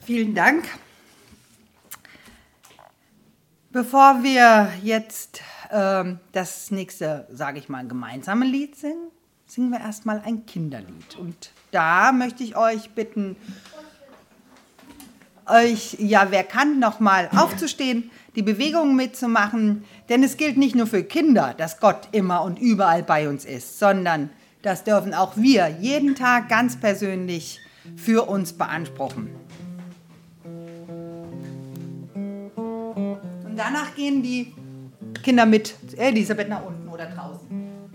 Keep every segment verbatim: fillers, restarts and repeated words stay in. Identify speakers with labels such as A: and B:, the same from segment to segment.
A: Vielen Dank. Bevor wir jetzt ähm, das nächste, sage ich mal, gemeinsame Lied singen, singen wir erstmal ein Kinderlied. Und da möchte ich euch bitten, euch, ja, wer kann, nochmal aufzustehen, die Bewegungen mitzumachen. Denn es gilt nicht nur für Kinder, dass Gott immer und überall bei uns ist, sondern das dürfen auch wir jeden Tag ganz persönlich für uns beanspruchen. Und danach gehen die Kinder mit Elisabeth nach unten oder draußen.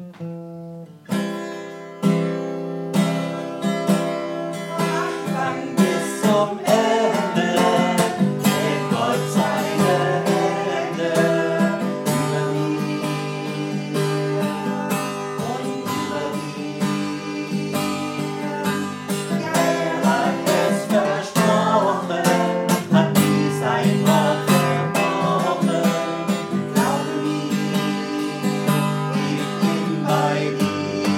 B: Anfang bis zum Ende, hält Gott seine Hände über mir und über mir. Er hat es versprochen, hat nie sein Wort verbrochen. Glaube mir, ich bin bei dir.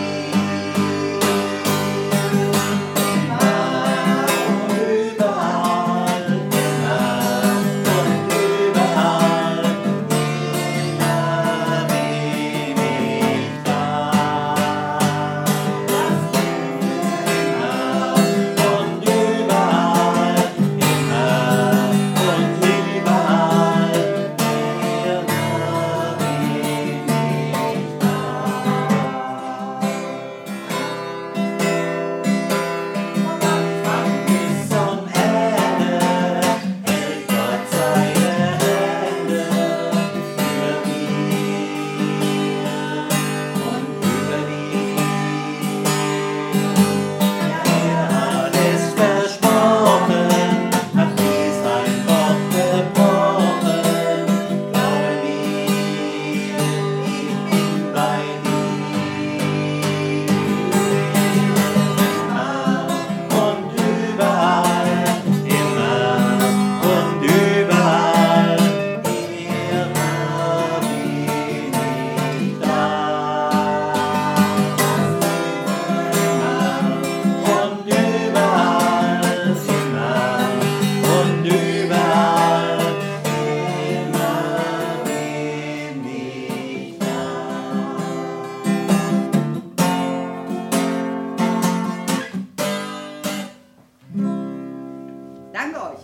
A: Danke euch.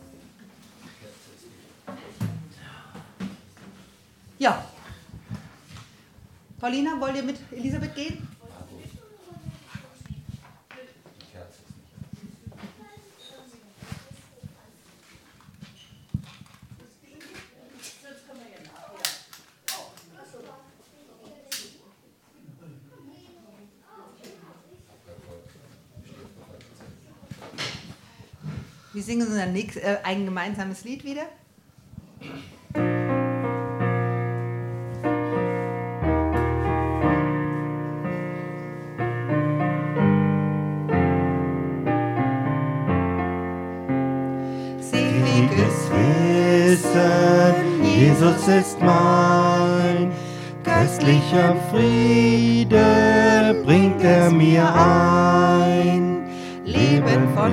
A: Ja. Paulina, wollt ihr mit Elisabeth gehen? Wir singen unser nächstes, äh, ein gemeinsames Lied wieder.
B: Seliges Wissen, Jesus ist mein, köstlicher Friede bringt er mir ein. Leben von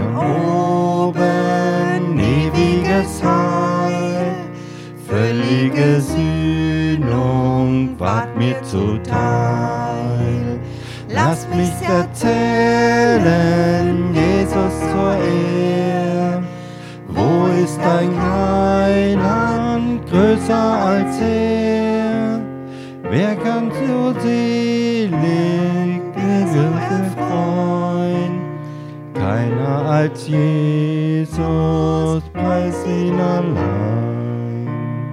B: oben, ewiges Heil, völlige Sühnung ward mir zuteil. Lass mich erzählen, Jesus zur Ehr, wo ist dein Heiland größer als er? Wer kann so selig erfreuen? Keiner als Jesus, preis ihn allein.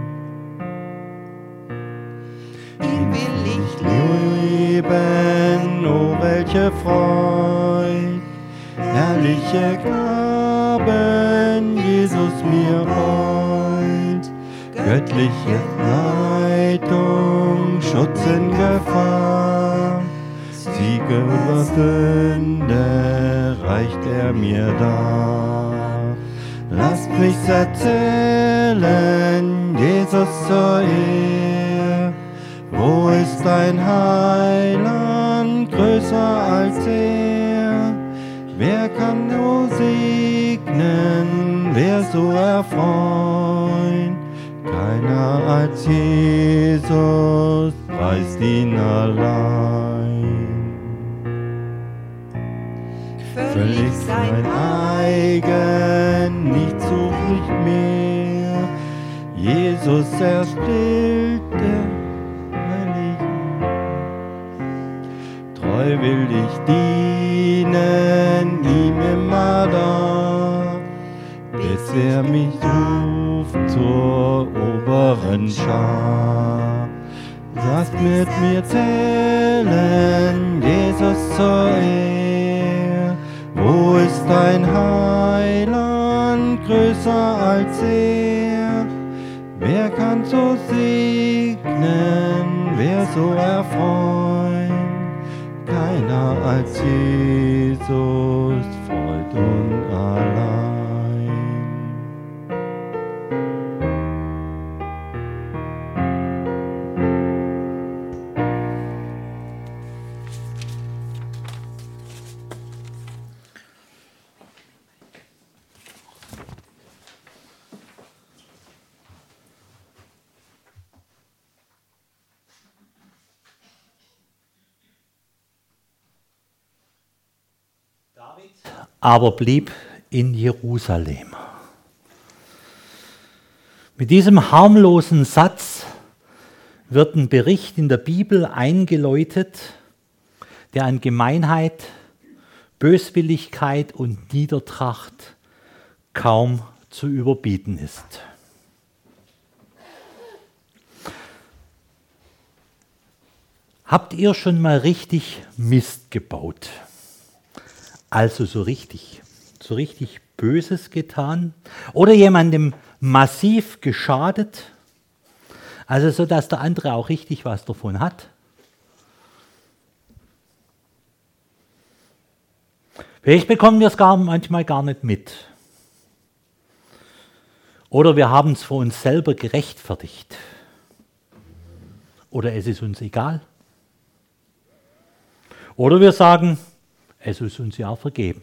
B: Ihn will ich lieben, oh welche Freud, herrliche Gaben Jesus mir heut, göttliche Leitung, Schutz in Gefahr, Siege über Sünde reicht er mir dar. Lasst mich's erzählen, Jesus zur Ehr, wo ist dein Heiland größer als er? wer kann nur segnen, wer so erfreuen? Keiner als Jesus preist ihn allein. Völlig sein eigen, nichts sucht mehr. Jesus erstillt der Heiligen. Treu will ich dienen, ihm immer da, bis er mich ruft zur oberen Schar. Lasst mit mir zählen, Jesus zur Ehr. Wo ist dein Heiland größer als er? Wer kann so segnen, wer so erfreuen? Keiner als Jesus, Freud und allein.
C: aber blieb in Jerusalem. Mit diesem harmlosen Satz wird ein Bericht in der Bibel eingeläutet, der an Gemeinheit, Böswilligkeit und Niedertracht kaum zu überbieten ist. Habt ihr schon mal richtig Mist gebaut? Also so richtig, so richtig Böses getan? Oder jemandem massiv geschadet? Also so, dass der andere auch richtig was davon hat? Vielleicht bekommen wir es gar, manchmal gar nicht mit. Oder wir haben es für uns selber gerechtfertigt. Oder es ist uns egal. Oder wir sagen, es ist uns ja vergeben.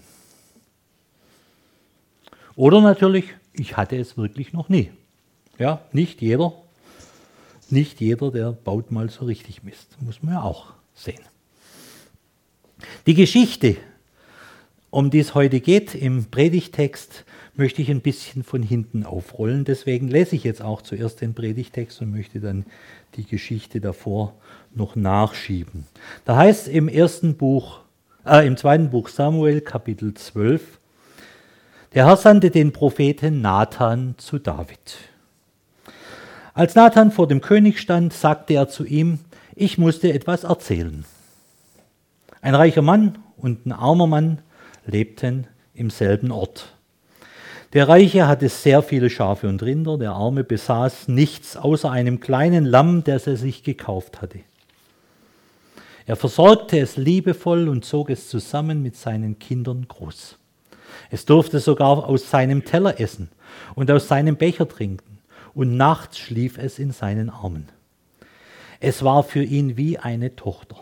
C: Oder natürlich, ich hatte es wirklich noch nie. Ja, nicht jeder, nicht jeder, der baut mal so richtig Mist. Muss man ja auch sehen. Die Geschichte, um die es heute geht, im Predigtext, möchte ich ein bisschen von hinten aufrollen. Deswegen lese ich jetzt auch zuerst den Predigtext und möchte dann die Geschichte davor noch nachschieben. Da heißt es im ersten Buch, äh, im zweiten Buch Samuel, Kapitel zwölf, der Herr sandte den Propheten Nathan zu David. Als Nathan vor dem König stand, sagte er zu ihm, ich muss dir etwas erzählen. Ein reicher Mann und ein armer Mann lebten im selben Ort. Der Reiche hatte sehr viele Schafe und Rinder, der Arme besaß nichts außer einem kleinen Lamm, das er sich gekauft hatte. Er versorgte es liebevoll und zog es zusammen mit seinen Kindern groß. Es durfte sogar aus seinem Teller essen und aus seinem Becher trinken, und nachts schlief es in seinen Armen. Es war für ihn wie eine Tochter.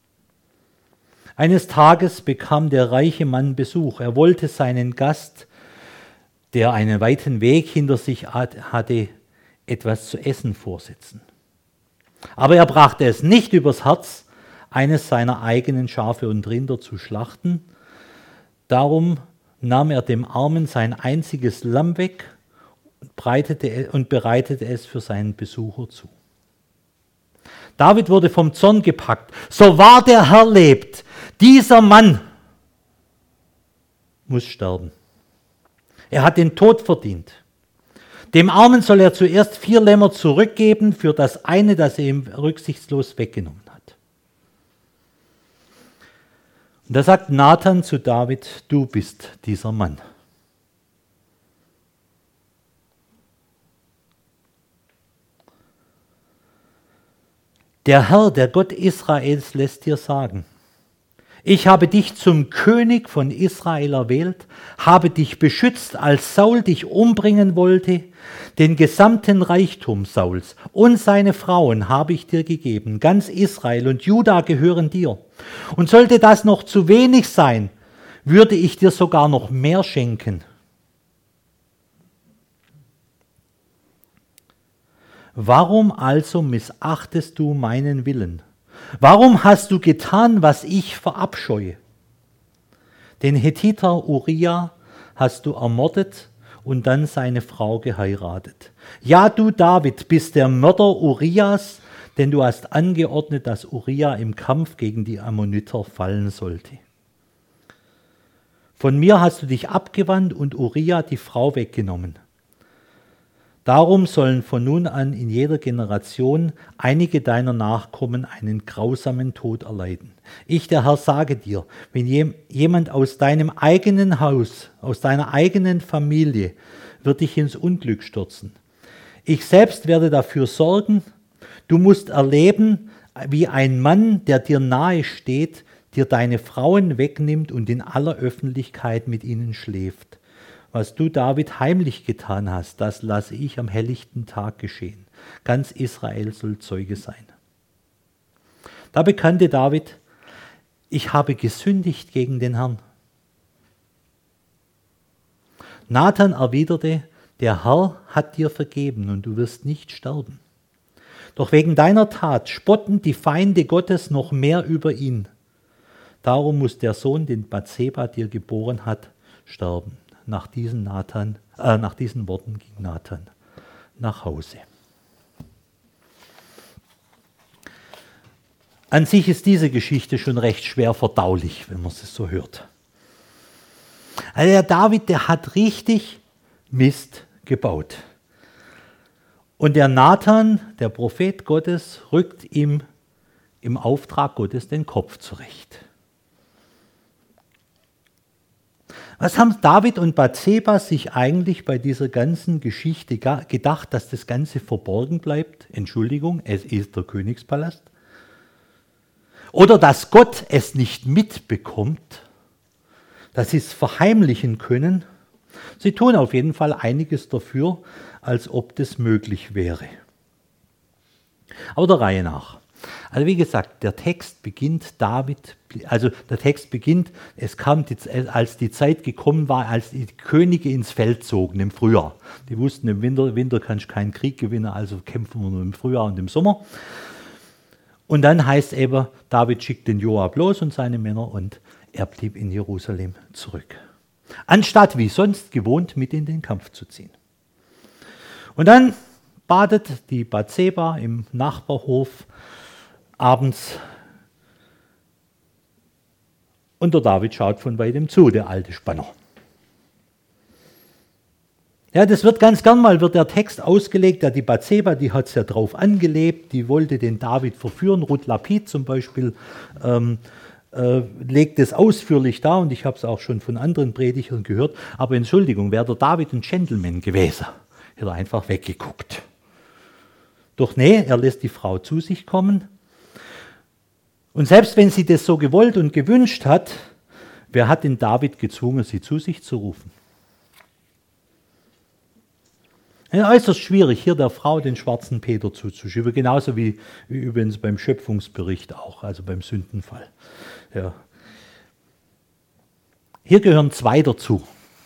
C: Eines Tages bekam der reiche Mann Besuch. Er wollte seinen Gast, der einen weiten Weg hinter sich hatte, etwas zu essen vorsetzen. Aber er brachte es nicht übers Herz, eines seiner eigenen Schafe und Rinder zu schlachten. Darum nahm er dem Armen sein einziges Lamm weg und bereitete, und bereitete es für seinen Besucher zu. David wurde vom Zorn gepackt. So wahr der Herr lebt, dieser Mann muss sterben. Er hat den Tod verdient. Dem Armen soll er zuerst vier Lämmer zurückgeben für das eine, das er ihm rücksichtslos weggenommen hat. Und da sagt Nathan zu David, du bist dieser Mann. Der Herr, der Gott Israels, lässt dir sagen, ich habe dich zum König von Israel erwählt, habe dich beschützt, als Saul dich umbringen wollte. Den gesamten Reichtum Sauls und seine Frauen habe ich dir gegeben. Ganz Israel und Juda gehören dir. Und sollte das noch zu wenig sein, würde ich dir sogar noch mehr schenken. Warum also missachtest du meinen Willen? Warum hast du getan, was ich verabscheue? Den Hethiter Uria hast du ermordet und dann seine Frau geheiratet. Ja, du David bist der Mörder Urias, denn du hast angeordnet, dass Uria im Kampf gegen die Ammoniter fallen sollte. Von mir hast du dich abgewandt und Uria die Frau weggenommen. Darum sollen von nun an in jeder Generation einige deiner Nachkommen einen grausamen Tod erleiden. Ich, der Herr, sage dir, wenn jemand aus deinem eigenen Haus, aus deiner eigenen Familie, wird dich ins Unglück stürzen. Ich selbst werde dafür sorgen. Du musst erleben, wie ein Mann, der dir nahe steht, dir deine Frauen wegnimmt und in aller Öffentlichkeit mit ihnen schläft. Was du, David, heimlich getan hast, das lasse ich am helllichten Tag geschehen. Ganz Israel soll Zeuge sein. Da bekannte David, ich habe gesündigt gegen den Herrn. Nathan erwiderte, der Herr hat dir vergeben und du wirst nicht sterben. Doch wegen deiner Tat spotten die Feinde Gottes noch mehr über ihn. Darum muss der Sohn, den Bathseba dir geboren hat, sterben. Nach diesen, Nathan, äh, nach diesen Worten ging Nathan nach Hause. An sich ist diese Geschichte schon recht schwer verdaulich, wenn man es so hört. Also der David, der hat richtig Mist gebaut. Und der Nathan, der Prophet Gottes, rückt ihm im Auftrag Gottes den Kopf zurecht. Was haben David und Bathseba sich eigentlich bei dieser ganzen Geschichte gedacht, dass das Ganze verborgen bleibt? Entschuldigung, es ist der Königspalast. Oder dass Gott es nicht mitbekommt, dass sie es verheimlichen können. Sie tun auf jeden Fall einiges dafür, als ob das möglich wäre. Aber der Reihe nach. Also wie gesagt, der Text beginnt David, also der Text beginnt, es kam, die, als die Zeit gekommen war, als die Könige ins Feld zogen im Frühjahr. Die wussten, im Winter, Winter kannst du keinen Krieg gewinnen, also kämpfen wir nur im Frühjahr und im Sommer. Und dann heißt eben, David schickt den Joab los und seine Männer und er blieb in Jerusalem zurück. Anstatt wie sonst gewohnt mit in den Kampf zu ziehen. Und dann badet die Bathseba im Nachbarhof abends und der David schaut von weitem zu, der alte Spanner. Ja, das wird ganz gern mal, wird der Text ausgelegt, ja, die Bathseba, die hat es ja drauf angelebt, die wollte den David verführen, Ruth Lapid zum Beispiel, ähm, äh, legt es ausführlich dar und ich habe es auch schon von anderen Predigern gehört, aber Entschuldigung, wäre der David ein Gentleman gewesen, hätte er einfach weggeguckt. Doch nee, er lässt die Frau zu sich kommen. Und selbst wenn sie das so gewollt und gewünscht hat, wer hat den David gezwungen, sie zu sich zu rufen? Ja, äußerst schwierig, hier der Frau den schwarzen Peter zuzuschieben, genauso wie, wie übrigens beim Schöpfungsbericht auch, also beim Sündenfall. Ja. Hier gehören zwei dazu.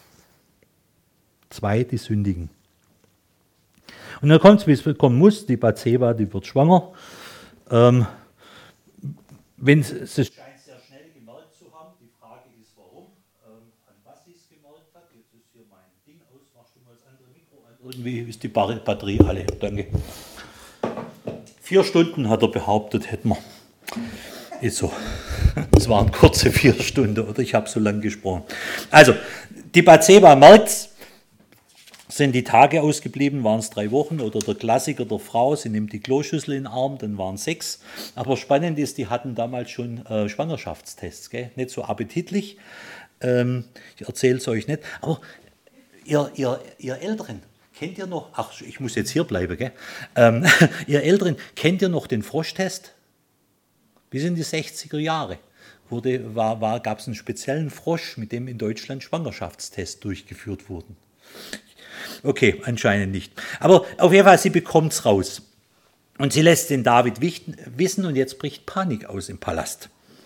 C: Zwei, die sündigen. Und dann kommt es, wie es kommen muss, die Bathseba, die wird schwanger. Ähm, wenn es scheint sehr schnell gemerkt zu haben, die Frage ist warum, ähm, an was sie es gemerkt hat. Jetzt ist hier mein Ding aus, machst du mal das andere Mikro an. Irgendwie ist die Batterie alle, danke. Vier Stunden hat er behauptet, hätten wir. Ist so. Es waren kurze vier Stunden, oder ich habe so lange gesprochen. Also, die Bathseba merkt es. Sind die Tage ausgeblieben, waren es drei Wochen, oder der Klassiker der Frau, sie nimmt die Kloschüssel in den Arm, dann waren es sechs. Aber spannend ist, die hatten damals schon äh, Schwangerschaftstests, gell? Nicht so appetitlich, ähm, ich erzähle es euch nicht, aber ihr, ihr, ihr Älteren, kennt ihr noch, ach, ich muss jetzt hier bleiben, gell? Ähm, ihr Älteren, kennt ihr noch den Froschtest? Bis in die sechziger Jahre wurde, war, war, gab es einen speziellen Frosch, mit dem in Deutschland Schwangerschaftstests durchgeführt wurden. Okay, anscheinend nicht. Aber auf jeden Fall, sie bekommt es raus. Und sie lässt den David wissen und jetzt bricht Panik aus im Palast.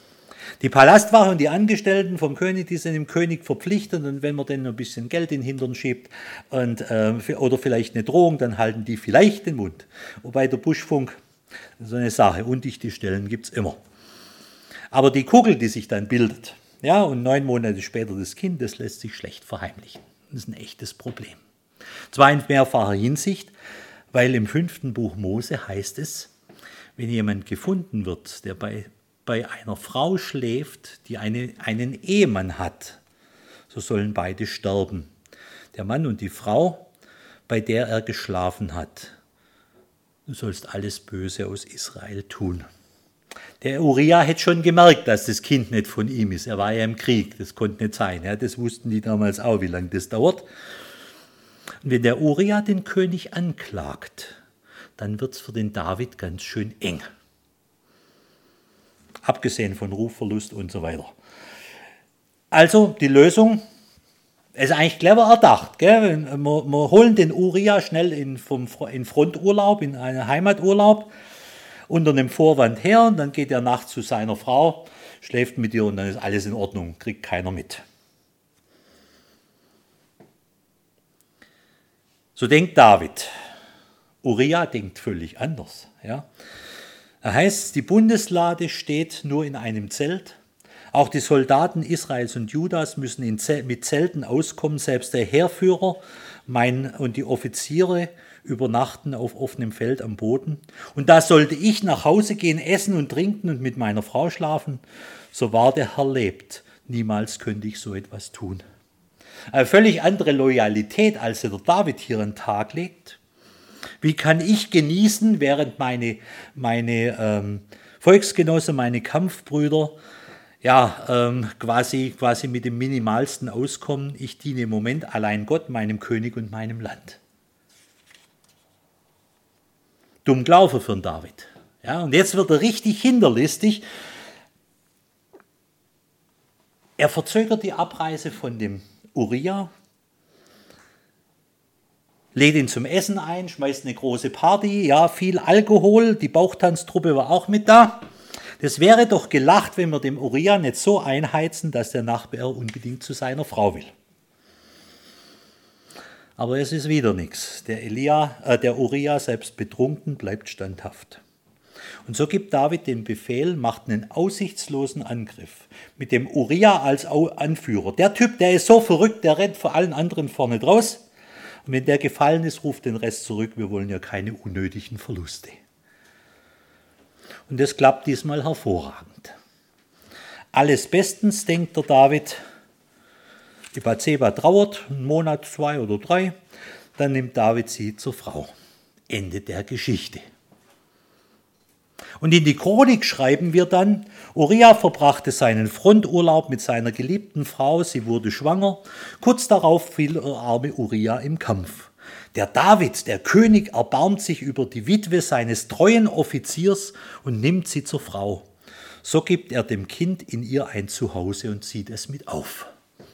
C: Die Palastwache und die Angestellten vom König, die sind dem König verpflichtet, und wenn man denen ein bisschen Geld in den Hintern schiebt und, äh, oder vielleicht eine Drohung, dann halten die vielleicht den Mund. Wobei der Buschfunk, so eine Sache, undichte Stellen gibt es immer. Aber die Kugel, die sich dann bildet, ja, und neun Monate später das Kind, das lässt sich schlecht verheimlichen. Das ist ein echtes Problem. Zwar in mehrfacher Hinsicht, weil im fünften Buch Mose heißt es, wenn jemand gefunden wird, der bei bei einer Frau schläft, die eine, einen Ehemann hat, so sollen beide sterben. Der Mann und die Frau, bei der er geschlafen hat. Du sollst alles Böse aus Israel tun. Der Uriah hätte schon gemerkt, dass das Kind nicht von ihm ist. Er war ja im Krieg, das konnte nicht sein. Ja, das wussten die damals auch, wie lange das dauert. Und wenn der Uriah den König anklagt, dann wird es für den David ganz schön eng. Abgesehen von Rufverlust und so weiter. Also die Lösung ist eigentlich clever erdacht. Gell? Wir, wir holen den Uriah schnell in, vom, in Fronturlaub, in einen Heimaturlaub, unter einem Vorwand her, und dann geht er nachts zu seiner Frau, schläft mit ihr und dann ist alles in Ordnung, kriegt keiner mit. So denkt David. Uriah denkt völlig anders. Ja? Da heißt es, die Bundeslade steht nur in einem Zelt. Auch die Soldaten Israels und Judas müssen in Zel- mit Zelten auskommen. Selbst der Heerführer mein, und die Offiziere übernachten auf offenem Feld am Boden. Und da sollte ich nach Hause gehen, essen und trinken und mit meiner Frau schlafen. So wahr der Herr lebt. Niemals könnte ich so etwas tun. Eine völlig andere Loyalität, als der David hier an den Tag legt. Wie kann ich genießen, während meine, meine ähm, Volksgenossen, meine Kampfbrüder, ja, ähm, quasi, quasi mit dem Minimalsten auskommen? Ich diene im Moment allein Gott, meinem König und meinem Land. Dumm Glaube für den David. Ja, und jetzt wird er richtig hinterlistig. Er verzögert die Abreise von dem Uriah, lädt ihn zum Essen ein, schmeißt eine große Party, ja, viel Alkohol, die Bauchtanztruppe war auch mit da. Das wäre doch gelacht, wenn wir dem Uriah nicht so einheizen, dass der Nachbar unbedingt zu seiner Frau will. Aber es ist wieder nichts. Der, Elia, äh, der Uriah, selbst betrunken, bleibt standhaft. Und so gibt David den Befehl, macht einen aussichtslosen Angriff mit dem Uriah als Anführer. Der Typ, der ist so verrückt, der rennt vor allen anderen vorne draus. Und wenn der gefallen ist, ruft den Rest zurück. Wir wollen ja keine unnötigen Verluste. Und das klappt diesmal hervorragend. Alles bestens, denkt der David. Die Bathseba trauert, einen Monat, zwei oder drei. Dann nimmt David sie zur Frau. Ende der Geschichte. Und in die Chronik schreiben wir dann, Uriah verbrachte seinen Fronturlaub mit seiner geliebten Frau, sie wurde schwanger. Kurz darauf fiel der arme Uriah im Kampf. Der David, der König, erbarmt sich über die Witwe seines treuen Offiziers und nimmt sie zur Frau. So gibt er dem Kind in ihr ein Zuhause und zieht es mit auf.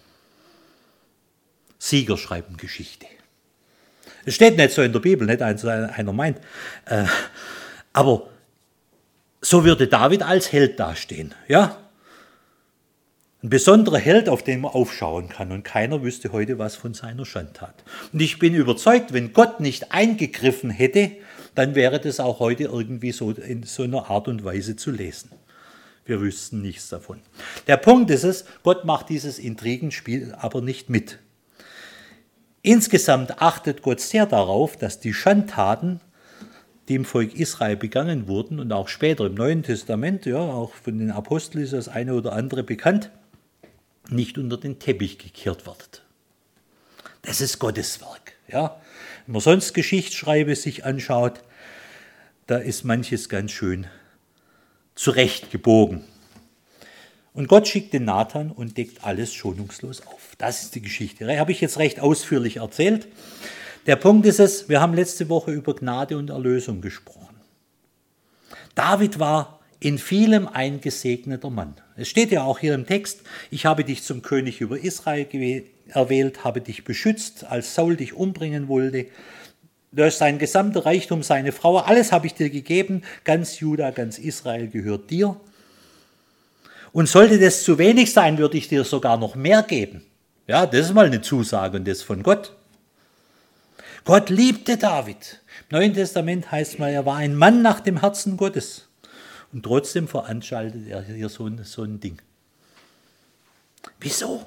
C: Sieger schreiben Geschichte. Es steht nicht so in der Bibel, nicht einer meint. Äh, aber so würde David als Held dastehen. Ja? Ein besonderer Held, auf den man aufschauen kann. Und keiner wüsste heute was von seiner Schandtat. Und ich bin überzeugt, wenn Gott nicht eingegriffen hätte, dann wäre das auch heute irgendwie so in so einer Art und Weise zu lesen. Wir wüssten nichts davon. Der Punkt ist es, Gott macht dieses Intrigenspiel aber nicht mit. Insgesamt achtet Gott sehr darauf, dass die Schandtaten, die im Volk Israel begangen wurden und auch später im Neuen Testament, ja, auch von den Aposteln ist das eine oder andere bekannt, nicht unter den Teppich gekehrt wird. Das ist Gottes Werk. Ja. Wenn man sonst Geschichtsschreibe sich anschaut, da ist manches ganz schön zurechtgebogen. Und Gott schickt den Nathan und deckt alles schonungslos auf. Das ist die Geschichte. Das habe ich jetzt recht ausführlich erzählt. Der Punkt ist es, wir haben letzte Woche über Gnade und Erlösung gesprochen. David war in vielem ein gesegneter Mann. Es steht ja auch hier im Text, ich habe dich zum König über Israel erwählt, habe dich beschützt, als Saul dich umbringen wollte. Du hast sein gesamter Reichtum, seine Frau, alles habe ich dir gegeben, ganz Juda, ganz Israel gehört dir. Und sollte das zu wenig sein, würde ich dir sogar noch mehr geben. Ja, das ist mal eine Zusage und das von Gott. Gott liebte David. Im Neuen Testament heißt mal, er war ein Mann nach dem Herzen Gottes. Und trotzdem veranstaltet er hier so ein, so ein Ding. Wieso?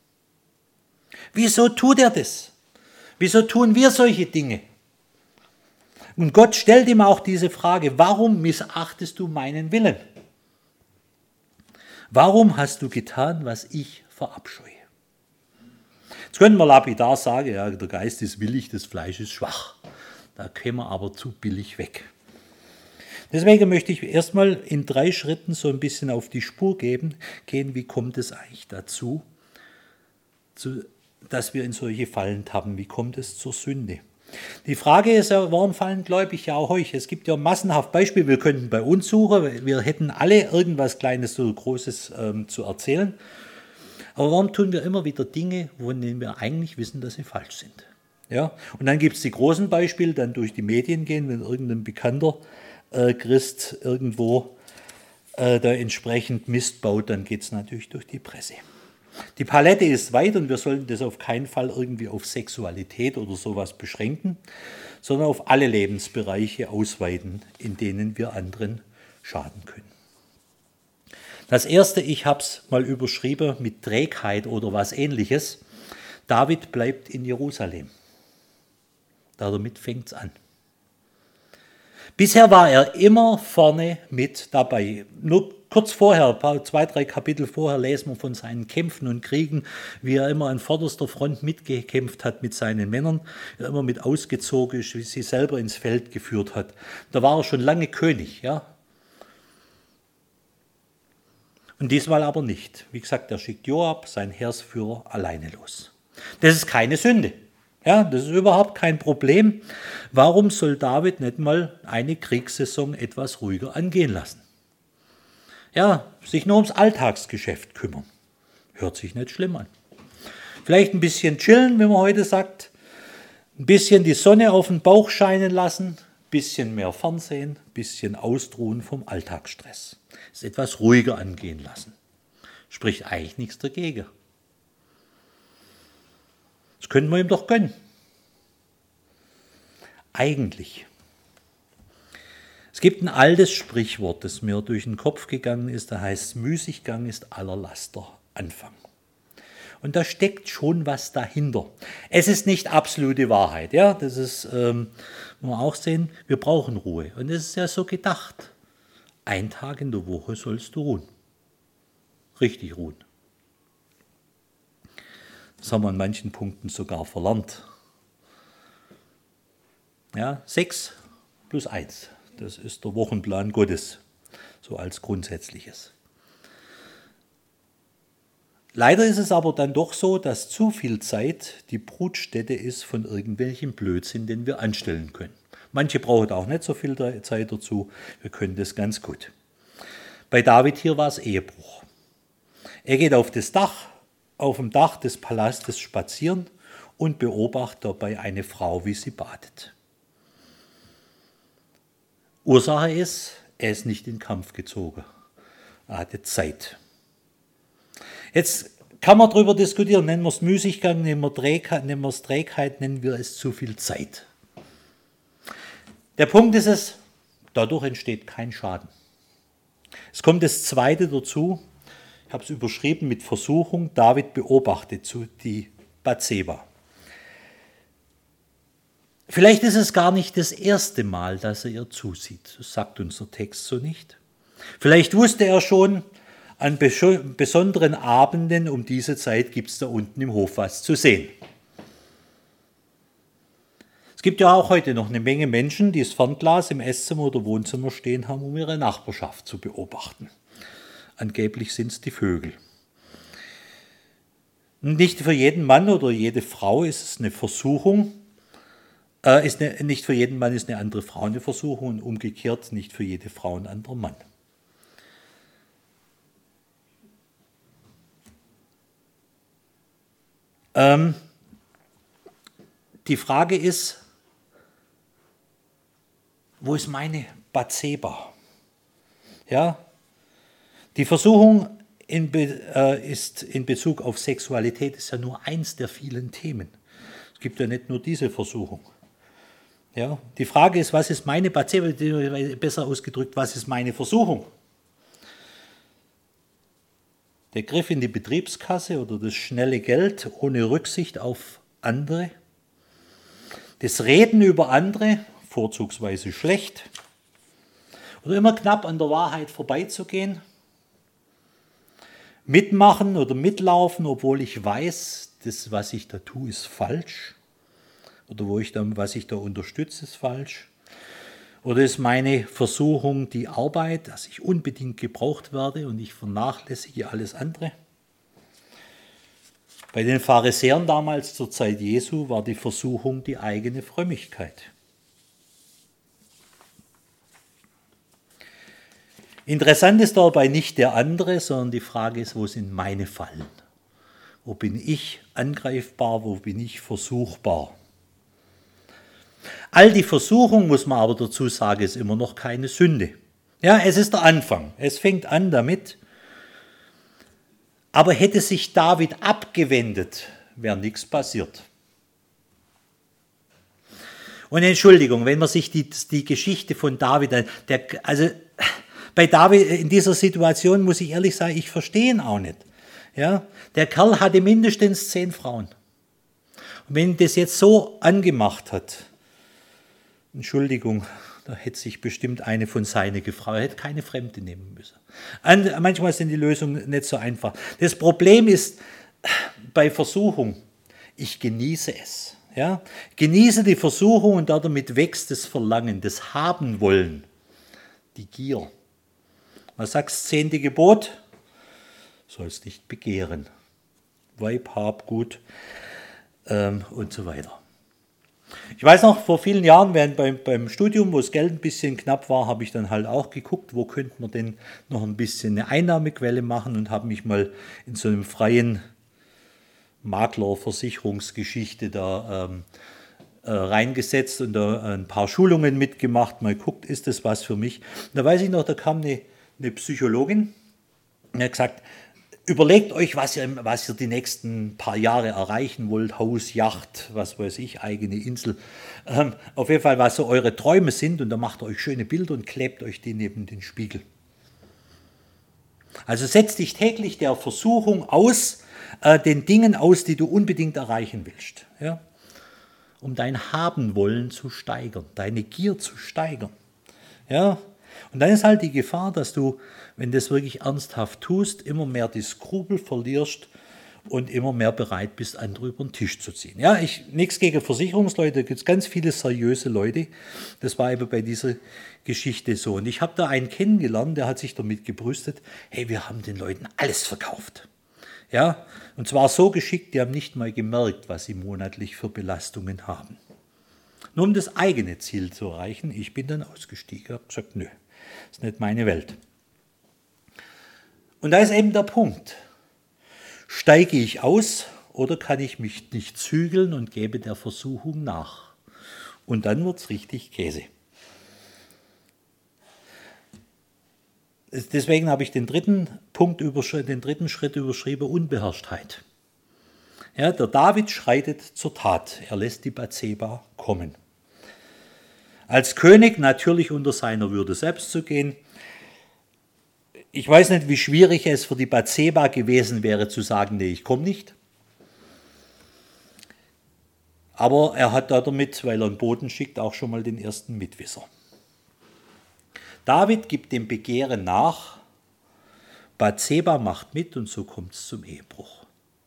C: Wieso tut er das? Wieso tun wir solche Dinge? Und Gott stellt ihm auch diese Frage, warum missachtest du meinen Willen? Warum hast du getan, was ich verabscheue? Jetzt können wir lapidar sagen, ja, der Geist ist willig, das Fleisch ist schwach. Da kämen wir aber zu billig weg. Deswegen möchte ich erstmal in drei Schritten so ein bisschen auf die Spur geben, gehen, wie kommt es eigentlich dazu, zu, dass wir in solche Fallen tappen, wie kommt es zur Sünde? Die Frage ist ja, warum fallen Gläubige auch euch? Es gibt ja massenhaft Beispiele, wir könnten bei uns suchen, wir hätten alle irgendwas Kleines oder Großes ähm, zu erzählen. Aber warum tun wir immer wieder Dinge, von denen wir eigentlich wissen, dass sie falsch sind? Ja? Und dann gibt es die großen Beispiele, dann durch die Medien gehen, wenn irgendein bekannter äh, Christ irgendwo äh, da entsprechend Mist baut, dann geht es natürlich durch die Presse. Die Palette ist weit und wir sollten das auf keinen Fall irgendwie auf Sexualität oder sowas beschränken, sondern auf alle Lebensbereiche ausweiten, in denen wir anderen schaden können. Das erste, ich habe es mal überschrieben mit Trägheit oder was Ähnliches. David bleibt in Jerusalem. Damit fängt es an. Bisher war er immer vorne mit dabei. Nur kurz vorher, zwei, drei Kapitel vorher, lesen wir von seinen Kämpfen und Kriegen, wie er immer an vorderster Front mitgekämpft hat mit seinen Männern, er immer mit ausgezogen ist, wie sie selber ins Feld geführt hat. Da war er schon lange König, ja. Und diesmal aber nicht. Wie gesagt, er schickt Joab, sein Heeresführer, alleine los. Das ist keine Sünde. Ja, das ist überhaupt kein Problem. Warum soll David nicht mal eine Kriegssaison etwas ruhiger angehen lassen? Ja, sich nur ums Alltagsgeschäft kümmern. Hört sich nicht schlimm an. Vielleicht ein bisschen chillen, wie man heute sagt. Ein bisschen die Sonne auf den Bauch scheinen lassen. Ein bisschen mehr Fernsehen. Ein bisschen ausruhen vom Alltagsstress. Es etwas ruhiger angehen lassen. Spricht eigentlich nichts dagegen. Das können wir ihm doch gönnen. Eigentlich. Es gibt ein altes Sprichwort, das mir durch den Kopf gegangen ist, da heißt es, Müßiggang ist aller Laster Anfang. Und da steckt schon was dahinter. Es ist nicht absolute Wahrheit, ja, das ist, ähm, muss man auch sehen, wir brauchen Ruhe. Und es ist ja so gedacht, ein Tag in der Woche sollst du ruhen. Richtig ruhen. Das haben wir an manchen Punkten sogar verlernt. Ja, sechs plus eins. Das ist der Wochenplan Gottes, so als Grundsätzliches. Leider ist es aber dann doch so, dass zu viel Zeit die Brutstätte ist von irgendwelchen Blödsinn, den wir anstellen können. Manche brauchen auch nicht so viel Zeit dazu, wir können das ganz gut. Bei David hier war es Ehebruch. Er geht auf das Dach, auf dem Dach des Palastes spazieren und beobachtet dabei eine Frau, wie sie badet. Ursache ist, er ist nicht in den Kampf gezogen. Er hatte Zeit. Jetzt kann man darüber diskutieren, nennen wir es Müßiggang, nennen wir, Trägheit, nennen wir es Trägheit, nennen wir es zu viel Zeit. Der Punkt ist es, dadurch entsteht kein Schaden. Es kommt das Zweite dazu, ich habe es überschrieben mit Versuchung, David beobachtet die Bathseba. Vielleicht ist es gar nicht das erste Mal, dass er ihr zusieht. Das sagt unser Text so nicht. Vielleicht wusste er schon, an besonderen Abenden um diese Zeit gibt es da unten im Hof was zu sehen. Es gibt ja auch heute noch eine Menge Menschen, die das Fernglas im Esszimmer oder Wohnzimmer stehen haben, um ihre Nachbarschaft zu beobachten. Angeblich sind es die Vögel. Nicht für jeden Mann oder jede Frau ist es eine Versuchung, äh, ist eine, nicht für jeden Mann ist eine andere Frau eine Versuchung und umgekehrt nicht für jede Frau ein anderer Mann. Ähm, die Frage ist, wo ist meine Bathseba? Ja, die Versuchung in, Be äh, ist in Bezug auf Sexualität ist ja nur eins der vielen Themen. Es gibt ja nicht nur diese Versuchung. Ja, die Frage ist, was ist meine Bathseba, besser ausgedrückt, was ist meine Versuchung? Der Griff in die Betriebskasse oder das schnelle Geld ohne Rücksicht auf andere, das Reden über andere, vorzugsweise schlecht, oder immer knapp an der Wahrheit vorbeizugehen, mitmachen oder mitlaufen, obwohl ich weiß, das, was ich da tue, ist falsch. Oder wo ich dann, was ich da unterstütze, ist falsch. Oder ist meine Versuchung die Arbeit, dass ich unbedingt gebraucht werde und ich vernachlässige alles andere? Bei den Pharisäern damals zur Zeit Jesu war die Versuchung die eigene Frömmigkeit. Interessant ist dabei nicht der andere, sondern die Frage ist, wo sind meine Fallen? Wo bin ich angreifbar, wo bin ich versuchbar? All die Versuchung, muss man aber dazu sagen, ist immer noch keine Sünde. Ja, es ist der Anfang. Es fängt an damit. Aber hätte sich David abgewendet, wäre nichts passiert. Und Entschuldigung, wenn man sich die, die Geschichte von David, der, also bei David in dieser Situation muss ich ehrlich sagen, ich verstehe ihn auch nicht. Ja, der Kerl hatte mindestens zehn Frauen. Und wenn ihn das jetzt so angemacht hat, Entschuldigung, da hätte sich bestimmt eine von seinen gefragt. Er hätte keine Fremde nehmen müssen. Und manchmal sind die Lösungen nicht so einfach. Das Problem ist bei Versuchung, ich genieße es. Ja? Genieße die Versuchung und damit wächst das Verlangen, das Haben-Wollen, die Gier. Was sagt das zehnte Gebot? Sollst nicht begehren. Weib, Hab, Gut ähm, und so weiter. Ich weiß noch, vor vielen Jahren während beim, beim Studium, wo das Geld ein bisschen knapp war, habe ich dann halt auch geguckt, wo könnte man denn noch ein bisschen eine Einnahmequelle machen und habe mich mal in so einem freien Makler-Versicherungsgeschichte da ähm, äh, reingesetzt und da ein paar Schulungen mitgemacht, mal guckt, ist das was für mich. Und da weiß ich noch, da kam eine, eine Psychologin und hat gesagt, überlegt euch, was ihr, was ihr die nächsten paar Jahre erreichen wollt. Haus, Yacht, was weiß ich, eigene Insel. Ähm, auf jeden Fall, was so eure Träume sind. Und dann macht ihr euch schöne Bilder und klebt euch die neben den Spiegel. Also setzt dich täglich der Versuchung aus, äh, den Dingen aus, die du unbedingt erreichen willst. Ja? Um dein Haben-Wollen zu steigern, deine Gier zu steigern. Ja? Und dann ist halt die Gefahr, dass du, wenn du das wirklich ernsthaft tust, immer mehr die Skrupel verlierst und immer mehr bereit bist, andere über den Tisch zu ziehen. Ja, ich, nichts gegen Versicherungsleute, da gibt es ganz viele seriöse Leute. Das war eben bei dieser Geschichte so. Und ich habe da einen kennengelernt, der hat sich damit gebrüstet, hey, wir haben den Leuten alles verkauft. Ja, und zwar so geschickt, die haben nicht mal gemerkt, was sie monatlich für Belastungen haben. Nur um das eigene Ziel zu erreichen, ich bin dann ausgestiegen, habe gesagt, nö, das ist nicht meine Welt. Und da ist eben der Punkt. Steige ich aus oder kann ich mich nicht zügeln und gebe der Versuchung nach? Und dann wird es richtig Käse. Deswegen habe ich den dritten Punkt, den dritten Schritt überschrieben, Unbeherrschtheit. Ja, der David schreitet zur Tat. Er lässt die Bathseba kommen. Als König natürlich unter seiner Würde selbst zu gehen. Ich weiß nicht, wie schwierig es für die Bathseba gewesen wäre, zu sagen, nee, ich komme nicht. Aber er hat da damit, weil er einen Boten schickt, auch schon mal den ersten Mitwisser. David gibt dem Begehren nach, Bathseba macht mit und so kommt es zum Ehebruch.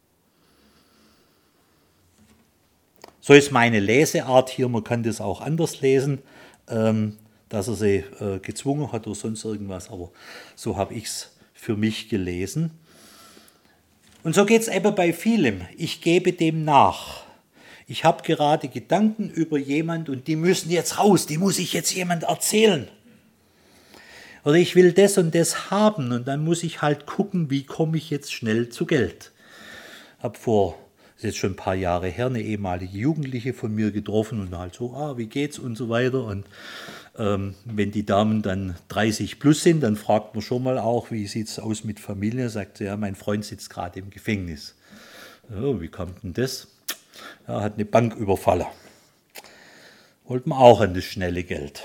C: So ist meine Leseart hier, man kann das auch anders lesen, ähm, dass er sie äh, gezwungen hat oder sonst irgendwas, aber so habe ich es für mich gelesen. Und so geht es eben bei vielem. Ich gebe dem nach. Ich habe gerade Gedanken über jemand und die müssen jetzt raus, die muss ich jetzt jemand erzählen. Oder ich will das und das haben und dann muss ich halt gucken, wie komme ich jetzt schnell zu Geld. Ich habe vor, das ist jetzt schon ein paar Jahre her, eine ehemalige Jugendliche von mir getroffen und halt so, ah, wie geht's und so weiter. Und Ähm, wenn die Damen dann dreißig plus sind, dann fragt man schon mal auch, wie sieht es aus mit Familie? Sagt sie, ja, mein Freund sitzt gerade im Gefängnis. Ja, wie kam denn das? Er hat eine Bank überfallen. Wollte man auch an das schnelle Geld.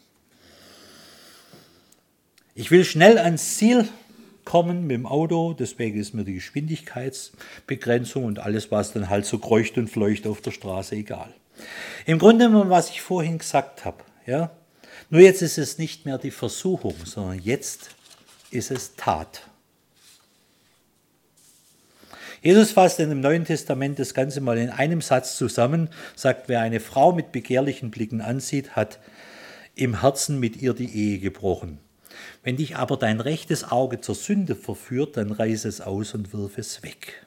C: Ich will schnell ans Ziel kommen mit dem Auto, deswegen ist mir die Geschwindigkeitsbegrenzung und alles, was dann halt so kreucht und fleucht auf der Straße, egal. Im Grunde genommen, was ich vorhin gesagt habe, ja, nur jetzt ist es nicht mehr die Versuchung, sondern jetzt ist es Tat. Jesus fasst in dem Neuen Testament das Ganze mal in einem Satz zusammen, sagt, wer eine Frau mit begehrlichen Blicken ansieht, hat im Herzen mit ihr die Ehe gebrochen. Wenn dich aber dein rechtes Auge zur Sünde verführt, dann reiß es aus und wirf es weg.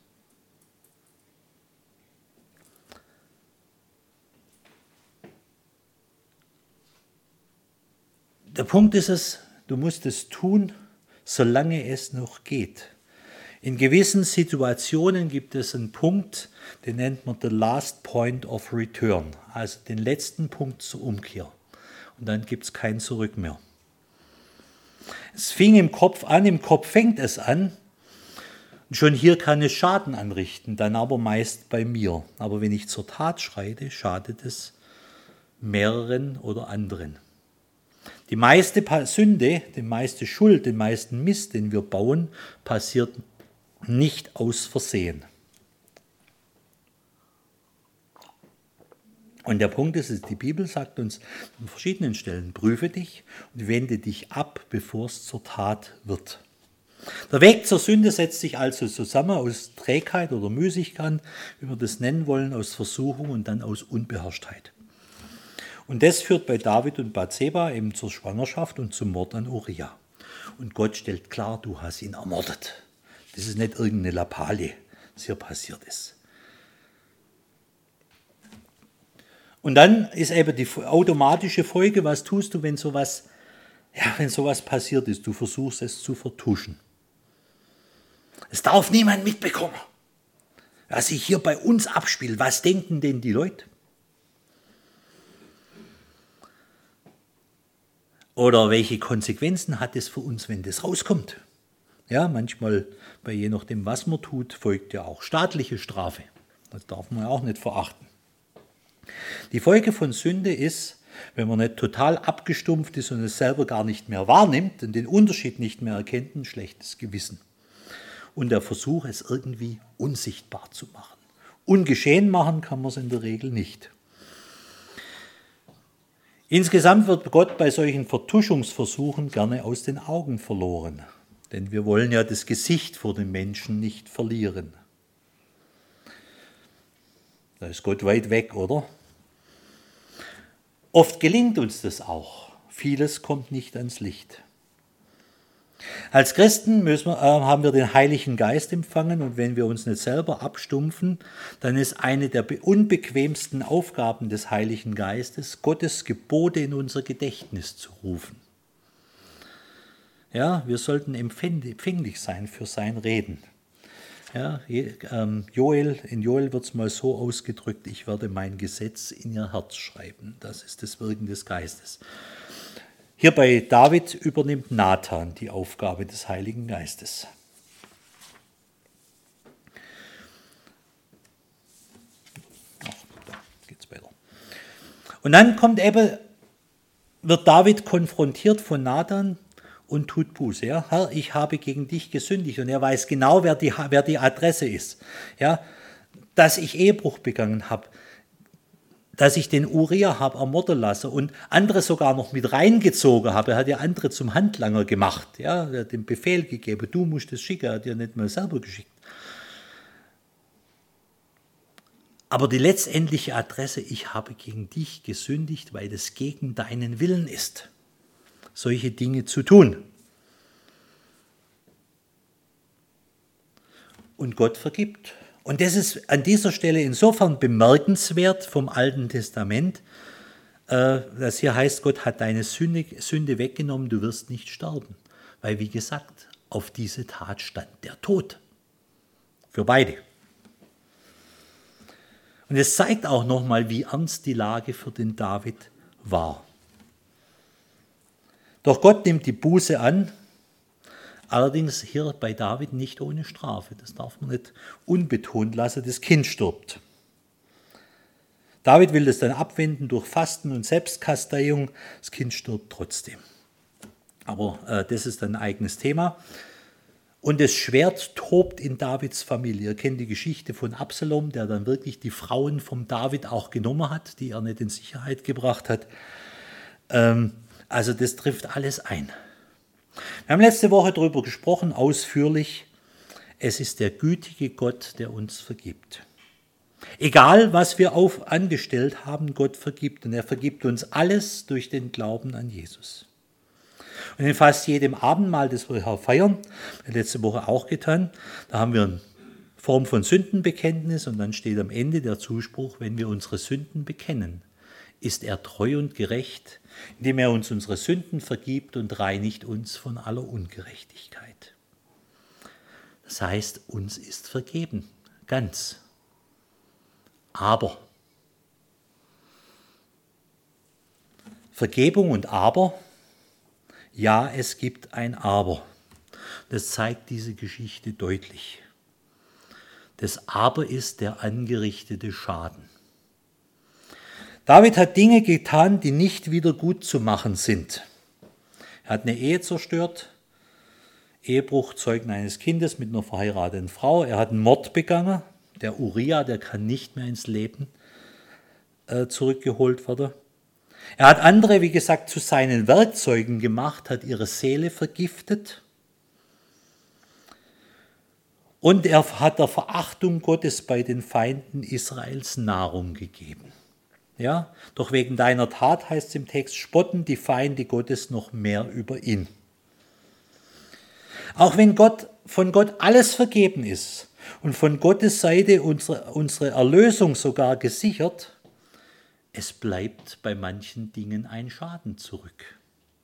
C: Der Punkt ist es, du musst es tun, solange es noch geht. In gewissen Situationen gibt es einen Punkt, den nennt man the last point of return, also den letzten Punkt zur Umkehr. Und dann gibt es kein Zurück mehr. Es fing im Kopf an, im Kopf fängt es an. Und schon hier kann es Schaden anrichten, dann aber meist bei mir. Aber wenn ich zur Tat schreite, schadet es mehreren oder anderen. Die meiste Sünde, die meiste Schuld, den meisten Mist, den wir bauen, passiert nicht aus Versehen. Und der Punkt ist, die Bibel sagt uns an verschiedenen Stellen, prüfe dich und wende dich ab, bevor es zur Tat wird. Der Weg zur Sünde setzt sich also zusammen aus Trägheit oder Müßigkeit, wie wir das nennen wollen, aus Versuchung und dann aus Unbeherrschtheit. Und das führt bei David und Bathseba eben zur Schwangerschaft und zum Mord an Uria. Und Gott stellt klar, du hast ihn ermordet. Das ist nicht irgendeine Lappalie, was hier passiert ist. Und dann ist eben die automatische Folge, was tust du, wenn sowas, ja, wenn sowas passiert ist? Du versuchst es zu vertuschen. Es darf niemand mitbekommen, was sich hier bei uns abspielt. Was denken denn die Leute? Oder welche Konsequenzen hat es für uns, wenn das rauskommt? Ja, manchmal, bei je nachdem, was man tut, folgt ja auch staatliche Strafe. Das darf man ja auch nicht verachten. Die Folge von Sünde ist, wenn man nicht total abgestumpft ist und es selber gar nicht mehr wahrnimmt und den Unterschied nicht mehr erkennt, ein schlechtes Gewissen. Und der Versuch, es irgendwie unsichtbar zu machen. Ungeschehen machen kann man es in der Regel nicht. Insgesamt wird Gott bei solchen Vertuschungsversuchen gerne aus den Augen verloren. Denn wir wollen ja das Gesicht vor den Menschen nicht verlieren. Da ist Gott weit weg, oder? Oft gelingt uns das auch. Vieles kommt nicht ans Licht. Als Christen müssen wir, äh, haben wir den Heiligen Geist empfangen und wenn wir uns nicht selber abstumpfen, dann ist eine der unbequemsten Aufgaben des Heiligen Geistes, Gottes Gebote in unser Gedächtnis zu rufen. Ja, wir sollten empfänglich sein für sein Reden. Ja, Joel, in Joel wird es mal so ausgedrückt, ich werde mein Gesetz in ihr Herz schreiben. Das ist das Wirken des Geistes. Hier bei David übernimmt Nathan die Aufgabe des Heiligen Geistes. Ach, da geht's weiter. Und dann kommt eben, wird David konfrontiert von Nathan und tut Buße. Ja? Herr, ich habe gegen dich gesündigt. Und er weiß genau, wer die, wer die Adresse ist. Ja? Dass ich Ehebruch begangen habe. Dass ich den Uria habe ermorden lassen und andere sogar noch mit reingezogen habe. Er hat ja andere zum Handlanger gemacht. Ja? Er hat den Befehl gegeben, du musst es schicken. Er hat ja nicht mal selber geschickt. Aber die letztendliche Adresse, ich habe gegen dich gesündigt, weil es gegen deinen Willen ist, solche Dinge zu tun. Und Gott vergibt. Und das ist an dieser Stelle insofern bemerkenswert vom Alten Testament, dass hier heißt, Gott hat deine Sünde, Sünde weggenommen, du wirst nicht sterben. Weil, wie gesagt, auf diese Tat stand der Tod. Für beide. Und es zeigt auch nochmal, wie ernst die Lage für den David war. Doch Gott nimmt die Buße an, allerdings hier bei David nicht ohne Strafe. Das darf man nicht unbetont lassen, das Kind stirbt. David will das dann abwenden durch Fasten und Selbstkasteiung, das Kind stirbt trotzdem. Aber äh, das ist ein eigenes Thema. Und das Schwert tobt in Davids Familie. Ihr kennt die Geschichte von Absalom, der dann wirklich die Frauen vom David auch genommen hat, die er nicht in Sicherheit gebracht hat. Ähm, also das trifft alles ein. Wir haben letzte Woche darüber gesprochen, ausführlich. Es ist der gütige Gott, der uns vergibt. Egal, was wir auf angestellt haben, Gott vergibt. Und er vergibt uns alles durch den Glauben an Jesus. Und in fast jedem Abendmahl, das wir hier feiern, letzte Woche auch getan, da haben wir eine Form von Sündenbekenntnis und dann steht am Ende der Zuspruch, wenn wir unsere Sünden bekennen, ist er treu und gerecht, indem er uns unsere Sünden vergibt und reinigt uns von aller Ungerechtigkeit. Das heißt, uns ist vergeben, ganz. Aber Vergebung und Aber, ja, es gibt ein Aber. Das zeigt diese Geschichte deutlich. Das Aber ist der angerichtete Schaden. David hat Dinge getan, die nicht wieder gut zu machen sind. Er hat eine Ehe zerstört, Ehebruch, Zeugen eines Kindes mit einer verheirateten Frau. Er hat einen Mord begangen. Der Uriah, der kann nicht mehr ins Leben äh, zurückgeholt werden. Er hat andere, wie gesagt, zu seinen Werkzeugen gemacht, hat ihre Seele vergiftet. Und er hat der Verachtung Gottes bei den Feinden Israels Nahrung gegeben. Ja, doch wegen deiner Tat, heißt es im Text, spotten die Feinde Gottes noch mehr über ihn. Auch wenn Gott, von Gott alles vergeben ist und von Gottes Seite unsere, unsere Erlösung sogar gesichert, es bleibt bei manchen Dingen ein Schaden zurück.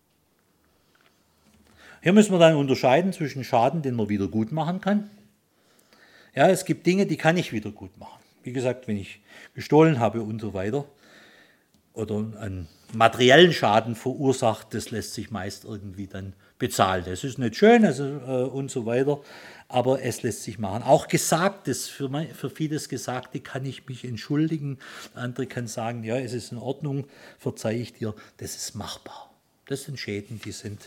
C: Hier müssen wir dann unterscheiden zwischen Schaden, den man wieder gut machen kann. Ja, es gibt Dinge, die kann ich wieder gut machen. Wie gesagt, wenn ich gestohlen habe und so weiter oder einen materiellen Schaden verursacht, das lässt sich meist irgendwie dann bezahlen. Das ist nicht schön also, äh, und so weiter, aber es lässt sich machen. Auch Gesagtes, für, mein, für vieles Gesagte kann ich mich entschuldigen. Der andere kann sagen, ja, es ist in Ordnung, verzeih ich dir, das ist machbar. Das sind Schäden, die sind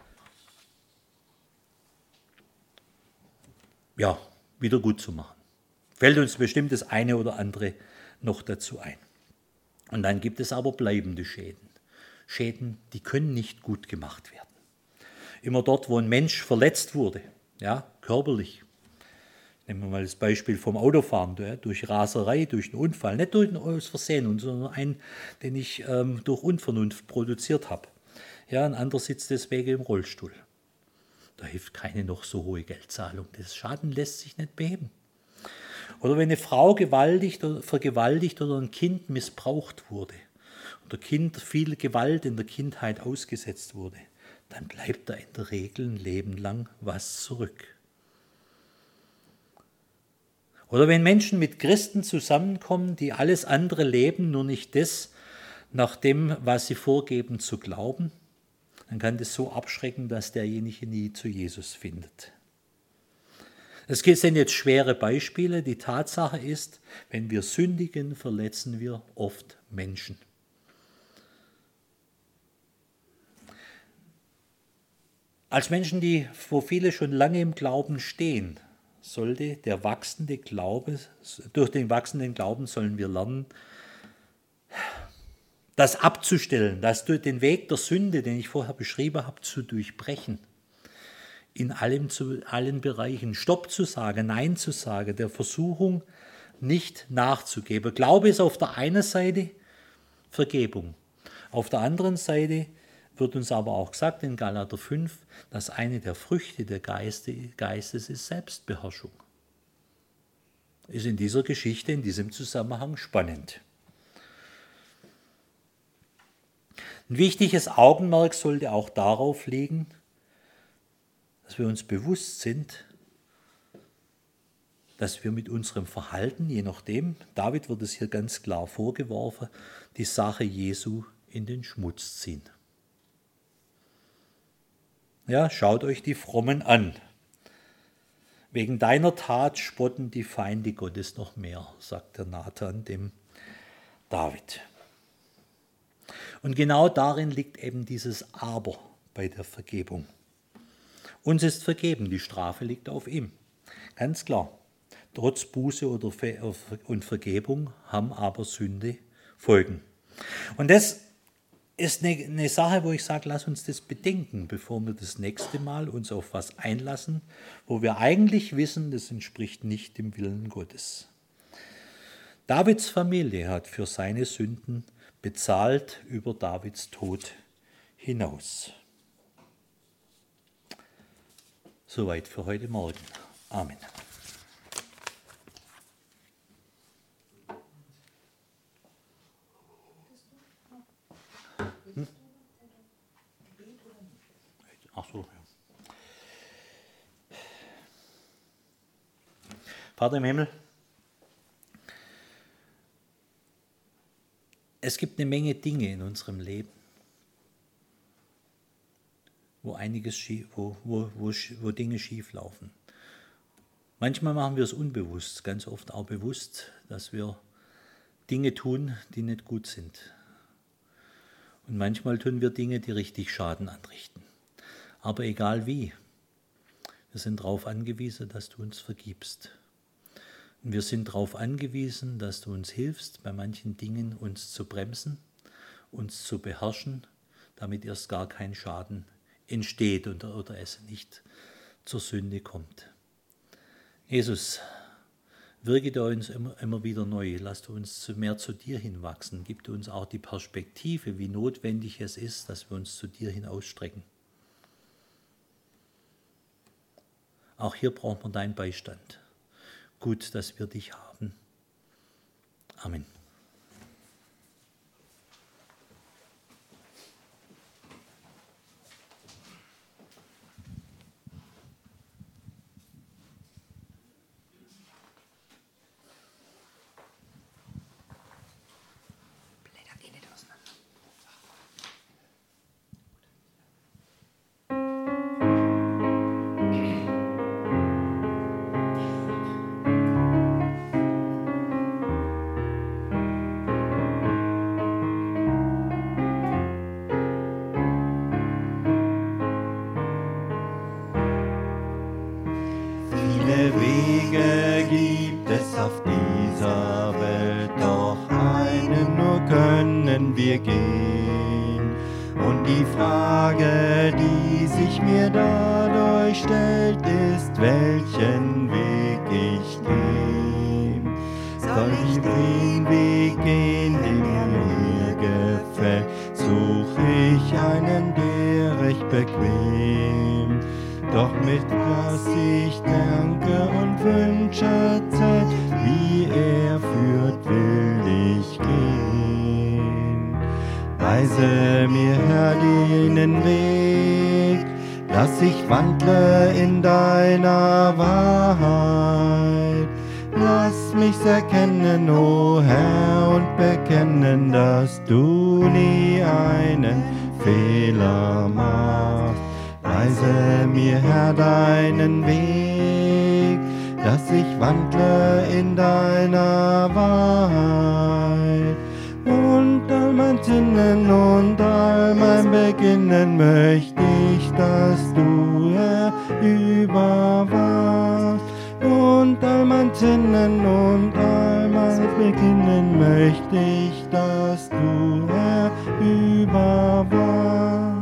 C: ja, wieder gut zu machen. Fällt uns bestimmt das eine oder andere noch dazu ein. Und dann gibt es aber bleibende Schäden. Schäden, die können nicht gut gemacht werden. Immer dort, wo ein Mensch verletzt wurde, ja, körperlich. Nehmen wir mal das Beispiel vom Autofahren, ja, durch Raserei, durch einen Unfall, nicht durch ein aus Versehen, sondern einen, den ich ähm, durch Unvernunft produziert habe. Ja, ein anderer sitzt deswegen im Rollstuhl. Da hilft keine noch so hohe Geldzahlung. Das Schaden lässt sich nicht beheben. Oder wenn eine Frau gewaltigt oder vergewaltigt oder ein Kind missbraucht wurde oder Kind viel Gewalt in der Kindheit ausgesetzt wurde, dann bleibt da in der Regel ein Leben lang was zurück. Oder wenn Menschen mit Christen zusammenkommen, die alles andere leben, nur nicht das nach dem, was sie vorgeben zu glauben, dann kann das so abschrecken, dass derjenige nie zu Jesus findet. Es sind jetzt schwere Beispiele. Die Tatsache ist, wenn wir sündigen, verletzen wir oft Menschen. Als Menschen, die, wo viele schon lange im Glauben stehen, sollte der wachsende Glaube, durch den wachsenden Glauben sollen wir lernen, das abzustellen, das durch den Weg der Sünde, den ich vorher beschrieben habe, zu durchbrechen. In allem, zu allen Bereichen Stopp zu sagen, Nein zu sagen, der Versuchung nicht nachzugeben. Glaube ist auf der einen Seite Vergebung. Auf der anderen Seite wird uns aber auch gesagt in Galater fünf, dass eine der Früchte des Geistes ist Selbstbeherrschung. Ist in dieser Geschichte, in diesem Zusammenhang spannend. Ein wichtiges Augenmerk sollte auch darauf liegen, dass wir uns bewusst sind, dass wir mit unserem Verhalten, je nachdem, David wird es hier ganz klar vorgeworfen, die Sache Jesu in den Schmutz ziehen. Ja, schaut euch die Frommen an. Wegen deiner Tat spotten die Feinde Gottes noch mehr, sagt der Nathan dem David. Und genau darin liegt eben dieses Aber bei der Vergebung. Uns ist vergeben, die Strafe liegt auf ihm. Ganz klar. Trotz Buße oder Ver- und Vergebung haben aber Sünde Folgen. Und das ist eine, eine Sache, wo ich sage, lass uns das bedenken, bevor wir das nächste Mal uns auf was einlassen, wo wir eigentlich wissen, das entspricht nicht dem Willen Gottes. Davids Familie hat für seine Sünden bezahlt über Davids Tod hinaus. Soweit für heute Morgen. Amen. Hm? Ach so, ja. Vater im Himmel, es gibt eine Menge Dinge in unserem Leben, wo einiges schief, wo, wo, wo, wo Dinge schief laufen. Manchmal machen wir es unbewusst, ganz oft auch bewusst, dass wir Dinge tun, die nicht gut sind. Und manchmal tun wir Dinge, die richtig Schaden anrichten. Aber egal wie, wir sind darauf angewiesen, dass du uns vergibst. Und wir sind darauf angewiesen, dass du uns hilfst, bei manchen Dingen uns zu bremsen, uns zu beherrschen, damit erst gar kein Schaden entsteht und, oder es nicht zur Sünde kommt. Jesus, wirke da uns immer, immer wieder neu. Lass du uns mehr zu dir hinwachsen. Gib du uns auch die Perspektive, wie notwendig es ist, dass wir uns zu dir hin ausstrecken. Auch hier brauchen wir deinen Beistand. Gut, dass wir dich haben. Amen.
B: Viele Wege gibt es auf dieser Welt, doch einen nur können wir gehen. Und die Frage, die sich mir dadurch stellt, ist, welchen Weg ich gehe. Soll ich den Weg gehen, der mir gefällt, suche ich einen, der recht bequem. Doch mit was ich danke und wünsche zählt, wie er führt, will ich gehen. Weise mir, Herr, den Weg, dass ich wandle in deiner Wahrheit. Lass mich's erkennen, o Herr, und bekennen, dass du nie einen Fehler machst. Weise mir, Herr, deinen Weg, dass ich wandle in deiner Wahrheit. Und all mein Sinnen und all mein Beginnen möchte ich, dass du, Herr, überwachst. Und all mein Sinnen und all mein Beginnen möchte ich, dass du, Herr, überwachst.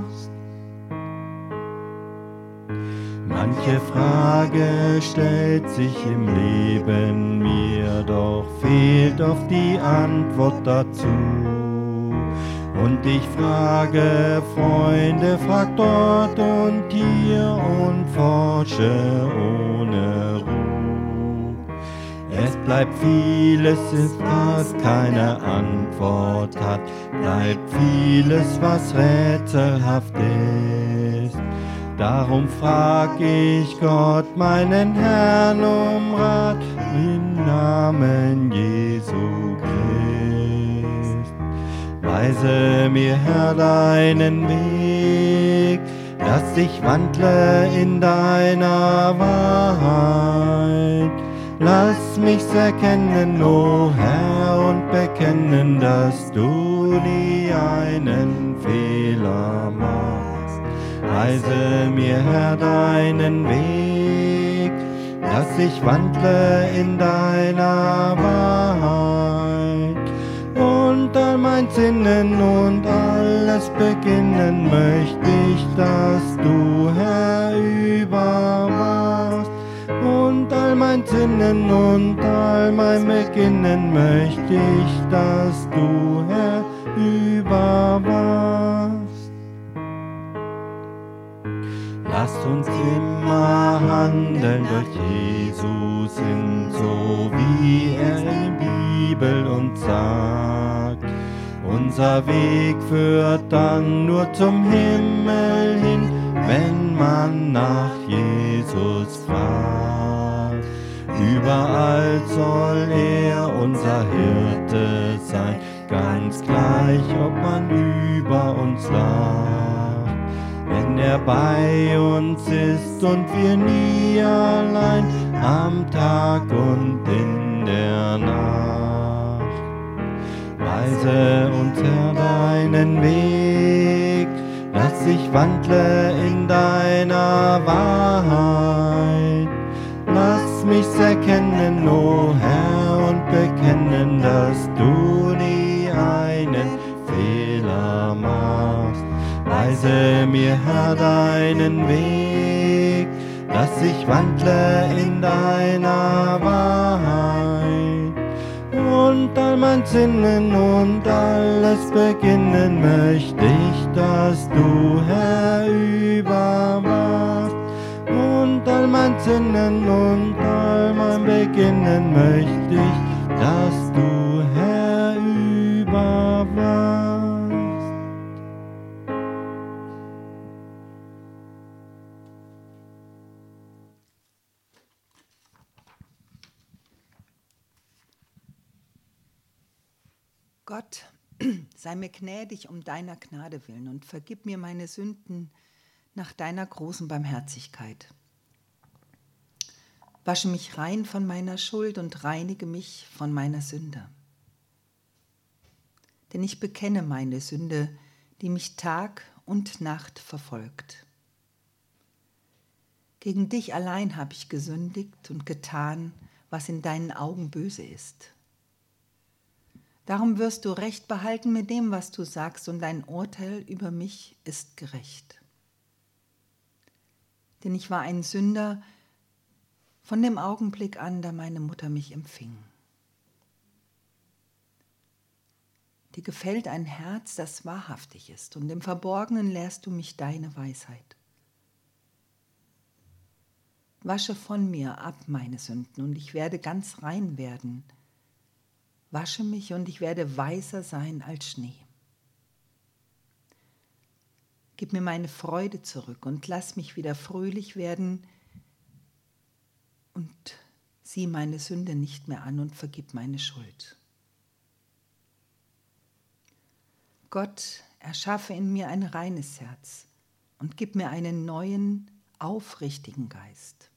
B: Manche Frage stellt sich im Leben mir, doch fehlt oft die Antwort dazu. Und ich frage Freunde, frag dort und hier und forsche ohne Ruhe. Es bleibt vieles, was keine Antwort hat, bleibt vieles, was rätselhaft ist. Darum frag ich Gott, meinen Herrn, um Rat im Namen Jesu Christ. Weise mir, Herr, deinen Weg, dass ich wandle in deiner Wahrheit. Lass mich's erkennen, o Herr, und bekennen, dass du nie einen Fehler machst. Weise mir, Herr, deinen Weg, dass ich wandle in deiner Wahrheit. Und all mein Sinnen und alles beginnen möchte ich, dass du, Herr, überwachst. Und all mein Sinnen und all mein Beginnen möchte ich, dass du, Herr, überwachst. Lasst uns immer handeln durch Jesus hin, so wie er in der Bibel uns sagt. Unser Weg führt dann nur zum Himmel hin, wenn man nach Jesus fragt. Überall soll er unser Hirte sein, ganz gleich, ob man über uns lacht. Wenn er bei uns ist und wir nie allein, am Tag und in der Nacht. Weise uns, Herr, deinen Weg, dass ich wandle in deiner Wahrheit. Lass mich's erkennen, o Herr, und bekennen, dass du nie einen Fehler machst. Weise mir, Herr, deinen Weg, dass ich wandle in deiner Wahrheit. Und all mein Sinnen und alles beginnen möchte ich, dass du, Herr, überwachst. Und all mein Sinnen und all mein Beginnen möchte ich, dass du, Herr, überwachst.
A: Gott, sei mir gnädig um deiner Gnade willen und vergib mir meine Sünden nach deiner großen Barmherzigkeit. Wasche mich rein von meiner Schuld und reinige mich von meiner Sünde. Denn ich bekenne meine Sünde, die mich Tag und Nacht verfolgt. Gegen dich allein habe ich gesündigt und getan, was in deinen Augen böse ist. Darum wirst du Recht behalten mit dem, was du sagst, und dein Urteil über mich ist gerecht. Denn ich war ein Sünder von dem Augenblick an, da meine Mutter mich empfing. Dir gefällt ein Herz, das wahrhaftig ist, und im Verborgenen lehrst du mich deine Weisheit. Wasche von mir ab meine Sünden, und ich werde ganz rein werden. Wasche mich, und ich werde weißer sein als Schnee. Gib mir meine Freude zurück und lass mich wieder fröhlich werden, und sieh meine Sünde nicht mehr an und vergib meine Schuld. Gott, erschaffe in mir ein reines Herz und gib mir einen neuen, aufrichtigen Geist.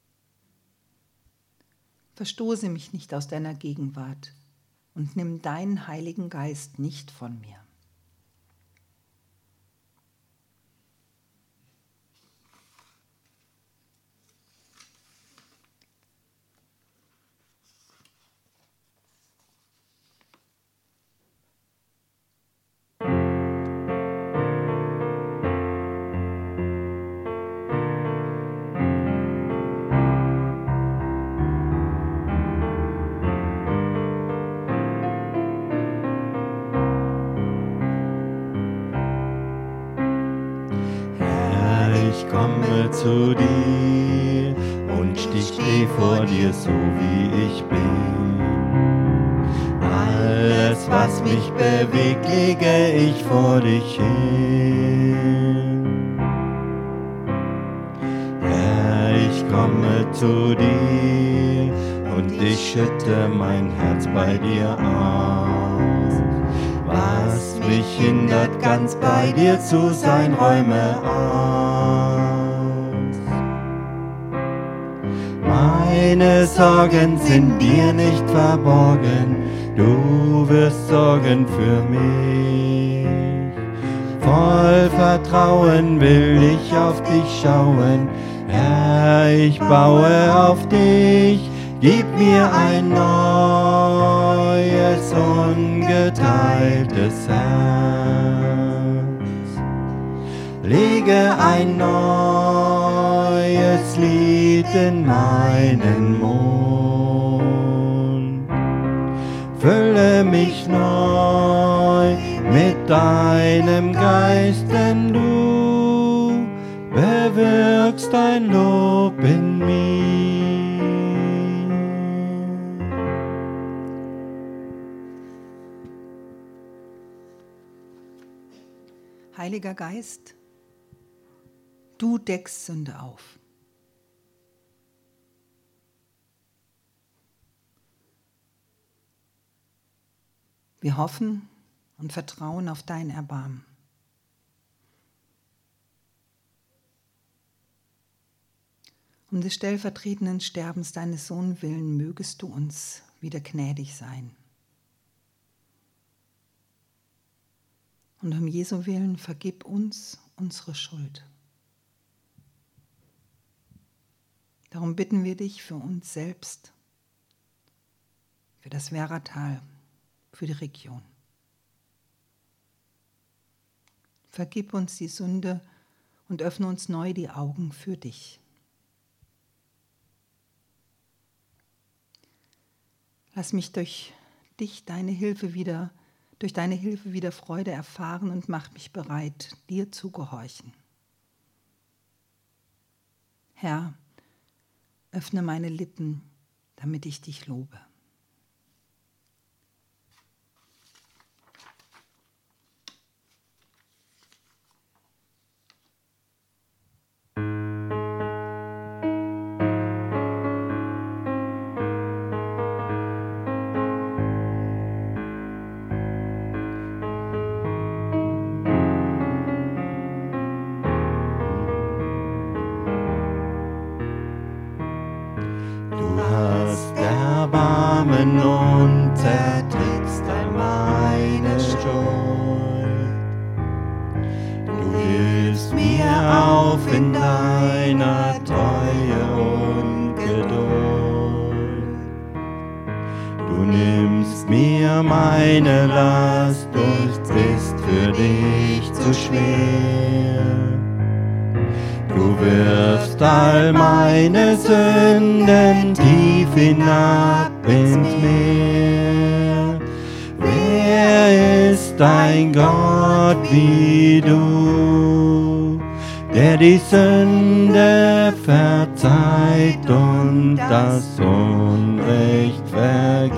A: Verstoße mich nicht aus deiner Gegenwart und nimm deinen Heiligen Geist nicht von mir.
B: Ich komme zu dir und ich stehe vor dir, so wie ich bin. Alles, was mich bewegt, lege ich vor dich hin. Herr, ich komme zu dir und ich schütte mein Herz bei dir aus. Was mich hindert, ganz bei dir zu sein, räume aus. Meine Sorgen sind dir nicht verborgen, du wirst sorgen für mich. Voll Vertrauen will ich auf dich schauen, Herr, ich baue auf dich. Gib mir ein neues, ungeteiltes Herz. Lege ein neues Lied in meinen Mund. Fülle mich neu mit deinem Geist, denn du bewirkst dein Lob in mir.
A: Heiliger Geist, du deckst Sünde auf. Wir hoffen und vertrauen auf dein Erbarmen. Um des stellvertretenden Sterbens deines Sohnes willen mögest du uns wieder gnädig sein. Und um Jesu willen vergib uns unsere Schuld. Darum bitten wir dich für uns selbst, für das Werratal, für die Region. Vergib uns die Sünde und öffne uns neu die Augen für dich. Lass mich durch dich deine Hilfe wieder durch deine Hilfe wieder Freude erfahren und mach mich bereit, dir zu gehorchen. Herr, öffne meine Lippen, damit ich dich lobe.
B: Und zertrittst all meine Schuld. Du hilfst mir auf in deiner Treue und Geduld. Du nimmst mir meine Last, und bist für dich zu schwer. Du wirfst all meine Sünden tief hinab ins Meer. Wer ist dein Gott wie du, der die Sünde verzeiht und das Unrecht vergibt?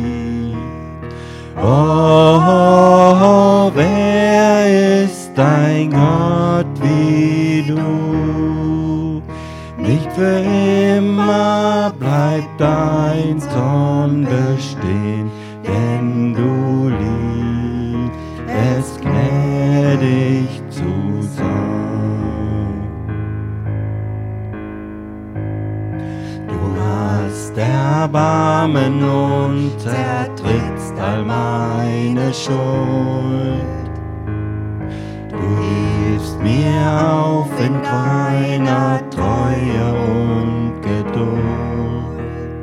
B: Oh, oh, oh, wer ist dein Gott wie du? Nicht für immer bleibt dein Zorn bestehen, denn du liebst es gnädig zu sein. Du hast Erbarmen und zertrittst all meine Schuld. Du hilfst mir auf in deiner Treue und Geduld.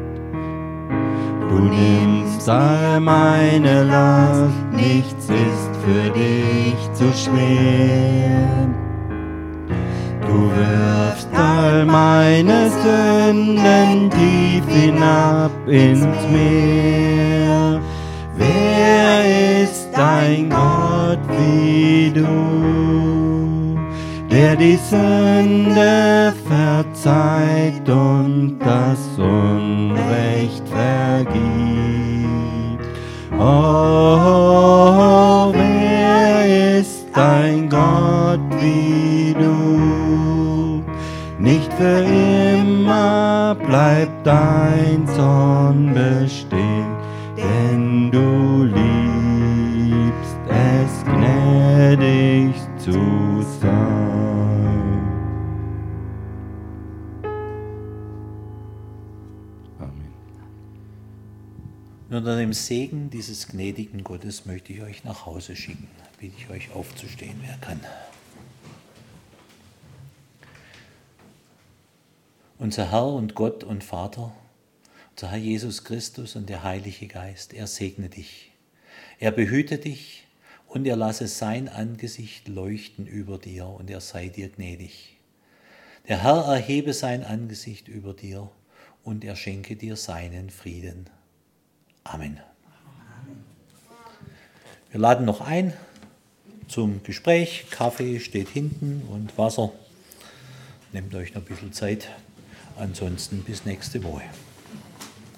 B: Du nimmst all meine Last, nichts ist für dich zu schwer. Du wirfst all meine Sünden tief hinab ins Meer. Wer ist dein Gott wie du, der die Sünde verzeiht und das Unrecht vergibt? Oh, oh, oh, wer ist dein Gott wie du? Nicht für immer bleibt dein Zorn bestehen, denn du liebst es gnädig.
C: Und unter dem Segen dieses gnädigen Gottes möchte ich euch nach Hause schicken. Bitte ich euch aufzustehen, wer kann. Unser Herr und Gott und Vater, unser Herr Jesus Christus und der Heilige Geist, er segne dich. Er behüte dich und er lasse sein Angesicht leuchten über dir und er sei dir gnädig. Der Herr erhebe sein Angesicht über dir und er schenke dir seinen Frieden. Amen. Wir laden noch ein zum Gespräch. Kaffee steht hinten und Wasser. Nehmt euch noch ein bisschen Zeit. Ansonsten bis nächste Woche.